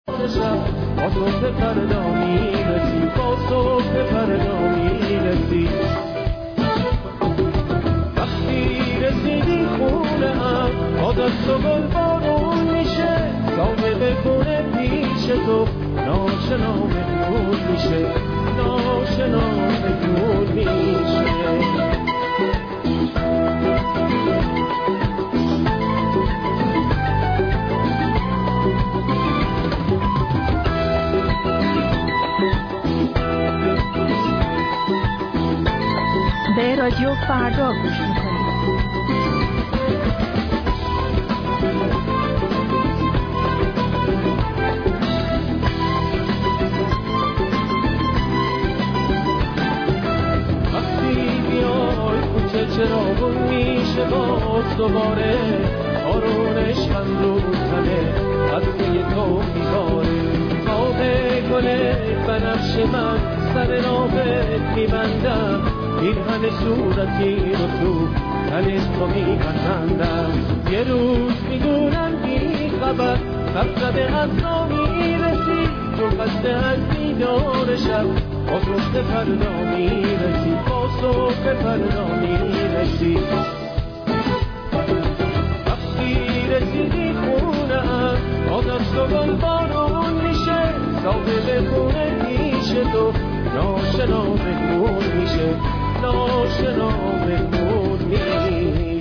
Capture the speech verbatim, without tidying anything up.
با صبح فردا میرسی، با صبح فردا میرسی. وقتی رسیدی خونه هم با دست و گل بارون میشه، صاحب خونه پیش تو ناشنا مهمون میشه، ناشنا مهمون میشه. به رادیو فردا گوش میکنید. وقتی بیای کوچه چراغون میشه باز دوباره، بارونش هم رو تنه قدقی تو میباره. باغ گل بنفش من سر رابط میبندم، این همه صورتی رو تو تنش تو میبندم. یه روز میدونم بی خبر سب زده از را میرسی، تو خسته از دیدار شب با صبح فردا میرسی، با صبح فردا میرسی. وقتی رسیدی خونه هم با دست و گل بارون میشه، صاحب خونه پیش تو ناشنا مهمون میشه، ناشنا مهمون میشه.